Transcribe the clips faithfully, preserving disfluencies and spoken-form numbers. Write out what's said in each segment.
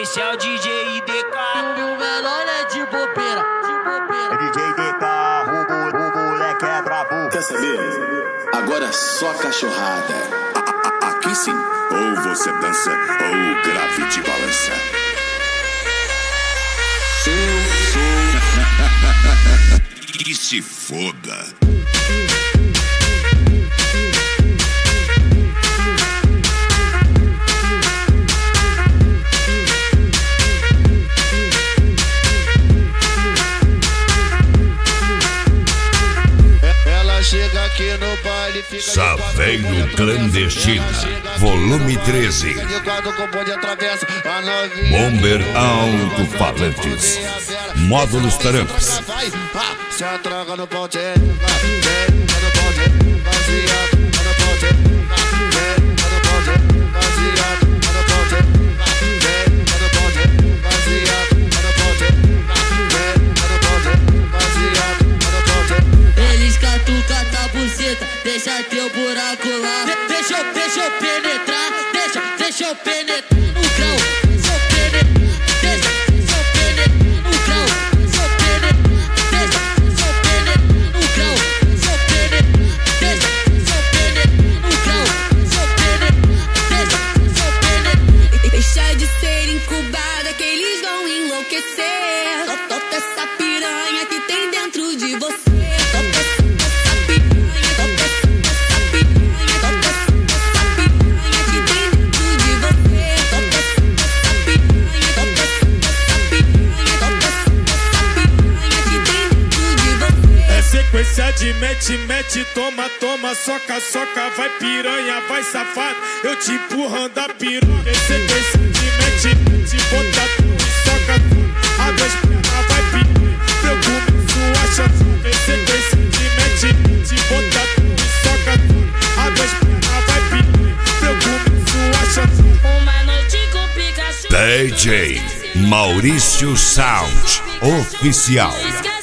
Esse é o D J I D K. E o menor é de bobeira, de bobeira. É D J I D K, o, o, o moleque é brabo. Quer saber? Agora é só cachorrada. A, a, aqui sim. Ou você dança, ou o grave te balança. Eu sou. E se foda. Chega aqui no baile, fica Saveiro Clandestina, volume treze. Bomber Alto-Falantes, módulos Tarampas. Se atraga no pau, tchê, no pau, tchê, baseado, no pau, tchê, no pau, tchê, baseado, no pau, tchê, no pau, tchê, baseado, no pau, tchê, no pau, tchê, baseado, no pau, tchê. Eles catucam a buceta, deixa teu buraco lá. De deixa eu, deixa eu penetrar, deixa, deixa eu penetrar no grau. Deixa eu penetrar, deixa, deixa eu penetrar no grau. Deixa eu penetrar, deixa, deixa eu penetrar no grau. Deixa eu penetrar, deixa, deixa eu penetrar no grau. Deixa eu penetrar, deixa, deixa eu penetrar. Deixa de ser incubada que eles vão enlouquecer. Toca essa piranha que tem dentro de você. Sequência de mete, mete, toma, toma, soca, soca, vai piranha, vai safado, eu te empurrando a piranha. Sequência de mete, mete, bota tudo e soca tudo, abre as pernas, vai piranha, eu começo a chata. Sequência de mete, mete, bota tudo e soca tudo, abre as pernas, vai piranha, eu começo a chata. Uma noite com Pikachu. D J Maurício Sound Oficial.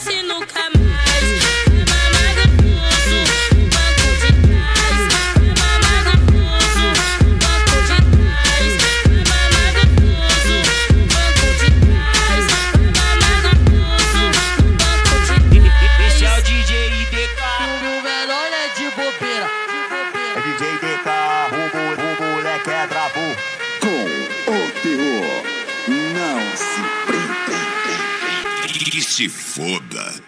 É D J I D K, o, o, o moleque é brabo. Com o terror, não se prenda. E se foda.